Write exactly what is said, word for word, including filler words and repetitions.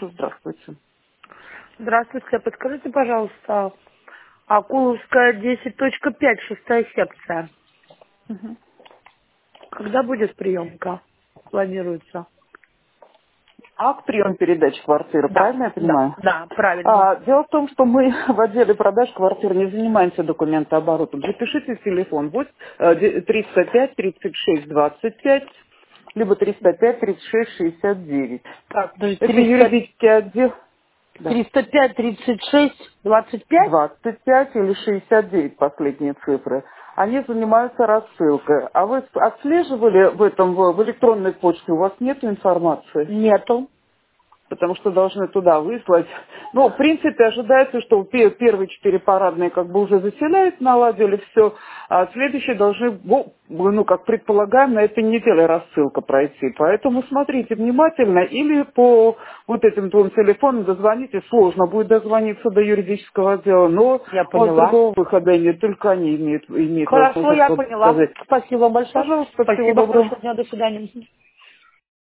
слушаю, здравствуйте. Здравствуйте, подскажите, пожалуйста, Акуловская десять точка пять, шестая секция. Когда будет приемка? Планируется? Акт прием передач квартиры, Да, правильно я да, понимаю? да, правильно. А, дело в том, что мы в отделе продаж квартир не занимаемся документооборотом. Запишите телефон вот, э, триста пять тридцать шесть двадцать пять, либо триста пять тридцать шесть шестьдесят девять. Так, даже Это триста, юридический отдел. Да. триста пять, тридцать шесть, двадцать пять? двадцать пять или шестьдесят девять последние цифры. Они занимаются рассылкой. А вы отслеживали в этом, в в электронной почте, у вас нет информации? Нету. Потому что должны туда выслать. Ну, в принципе, ожидается, что пе- первые четыре парадные как бы уже заселяют, наладили все, а следующие должны, во- ну, как предполагаем, на этой неделе рассылка пройти. Поэтому смотрите внимательно или по вот этим двум телефонам дозвоните. Сложно будет дозвониться до юридического отдела, но Я у вас поняла. другого выхода нет, только они имеют, имеют Хорошо, возможность я вот поняла. сказать. Спасибо большое. Пожалуйста, всего Спасибо, доброго. хорошего дня, до свидания.